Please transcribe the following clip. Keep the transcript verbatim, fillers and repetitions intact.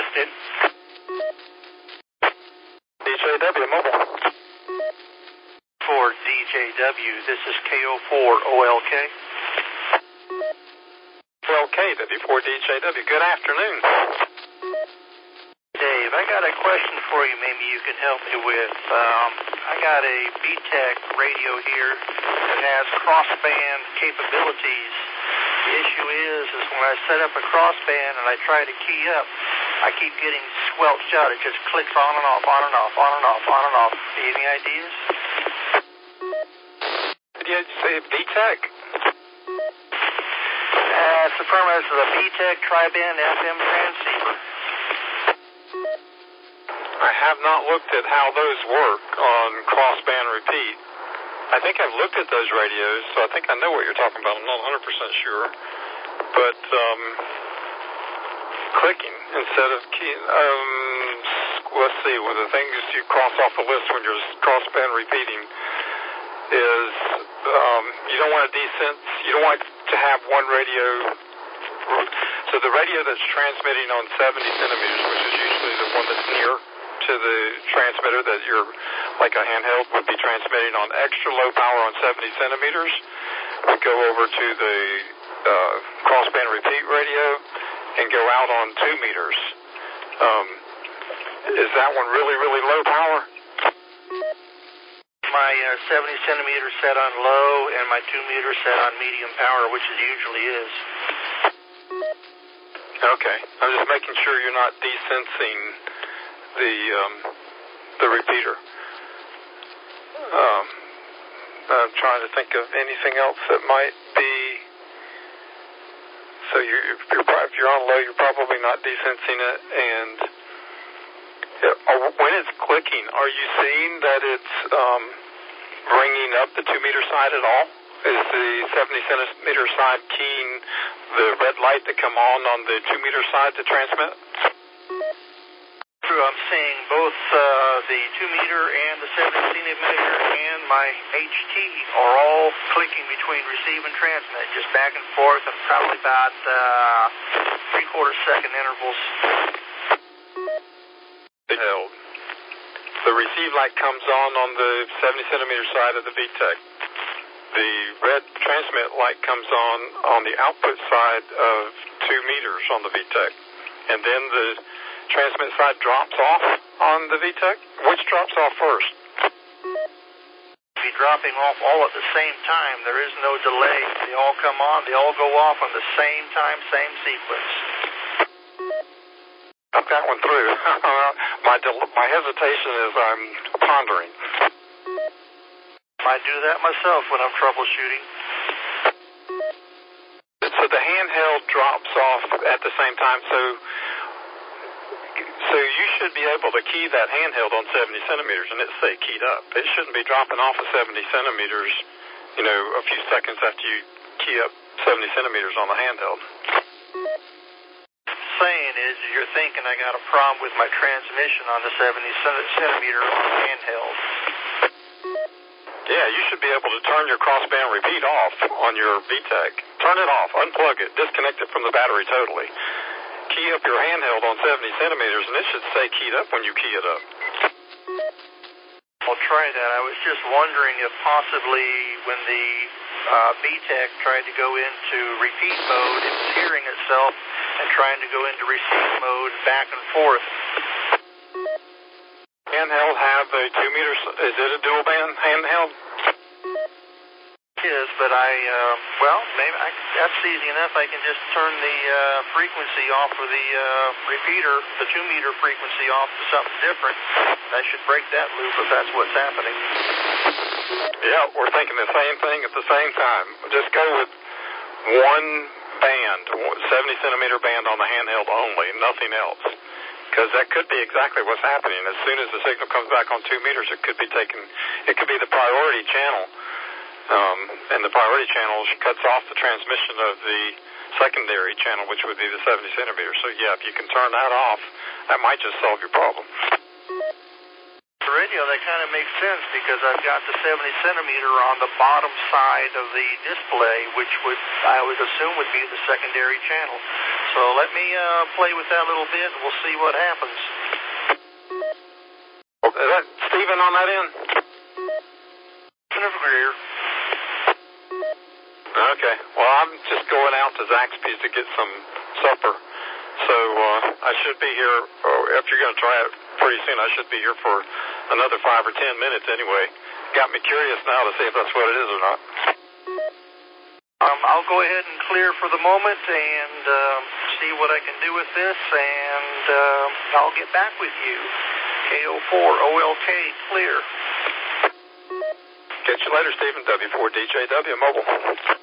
connected. D J W Mobile. For D J W, this is K O four O L K. O L K, W four D J W. Good afternoon. Dave, I got a question for you maybe you can help me with. Um, I got a B TEC radio here that has crossband capabilities. The issue is, is when I set up a crossband and I try to key up, I keep getting squelched out. It just clicks on and off, on and off, on and off, on and off. Any ideas? Did you say B TEC? Uh, it's the premise of the B TEC tri-band F M transceiver. I have not looked at how those work on crossband repeat. I think I've looked at those radios, so I think I know what you're talking about. I'm not one hundred percent sure. But um, clicking instead of key, um, let's see, one of the things you cross off the list when you're crossband repeating is um, you don't want to desense, you don't want to have one radio. So the radio that's transmitting on seventy centimeters, which is usually the one that's near to the transmitter that you're, like a handheld, would be transmitting on extra low power on seventy centimeters, would go over to the uh, crossband repeat radio and go out on two meters. Um, is that one really, really low power? My uh, seventy centimeter set on low and my two meter set on medium power, which it usually is. Okay. I'm just making sure you're not desensing the um, the repeater. Um, I'm trying to think of anything else that might be. So you, if you're if you're on low, you're probably not desensing it. And when it's clicking, are you seeing that it's um, bringing up the two meter side at all? Is the seventy centimeter side keying the red light that come on on the two meter side to transmit? True, I'm seeing both uh, the two meter and the seventy centimeter and my H T are all clicking between receive and transmit, just back and forth at probably about uh, three quarter second intervals. Held. The receive light comes on on the seventy centimeter side of the V TEC. The red transmit light comes on on the output side of two meters on the V TEC. And then the transmit side drops off on the V TEC. Which drops off first? Be dropping off all at the same time. There is no delay. They all come on. They all go off on the same time, same sequence. Got that one through. my del- my hesitation is I'm pondering. I do that myself when I'm troubleshooting. So the handheld drops off at the same time. So so you should be able to key that handheld on seventy centimeters and it say keyed up. It shouldn't be dropping off at seventy centimeters, you know, a few seconds after you key up seventy centimeters on the handheld. Saying is you're thinking I got a problem with my transmission on the seventy centimeter handheld. Yeah, you should be able to turn your crossband repeat off on your V TEC. Turn it off, unplug it, disconnect it from the battery totally. Key up your handheld on seventy centimeters and it should say keyed up when you key it up. I'll try that. I was just wondering if possibly when the uh, V TEC tried to go into repeat mode, it was hearing itself and trying to go into receive mode back and forth. Handheld have a two meter, is it a dual band handheld? It is, but I, uh, well, maybe I, that's easy enough. I can just turn the uh, frequency off of the uh, repeater, the two meter frequency off to something different. I should break that loop if that's what's happening. Yeah, we're thinking the same thing at the same time. Just go with one band, seventy centimeter band on the handheld only, nothing else. Because that could be exactly what's happening. As soon as the signal comes back on two meters, it could be taken, it could be the priority channel. Um, and the priority channel cuts off the transmission of the secondary channel, which would be the seventy centimeters. So yeah, if you can turn that off, that might just solve your problem. the radio, that kind of makes sense because I've got the seventy centimeter on the bottom side of the display, which would I would assume would be the secondary channel. So let me uh, play with that a little bit, and we'll see what happens. Is that Stephen on that end? Here. Okay. Well, I'm just going out to Zaxby's to get some supper. So uh, I should be here, oh, if you're going to try it pretty soon, I should be here for another five or ten minutes anyway. Got me curious now to see if that's what it is or not. Um, I'll go ahead and clear for the moment and um, see what I can do with this, and uh, I'll get back with you. K O four O L K, clear. Catch you later, Stephen. W four D J W Mobile.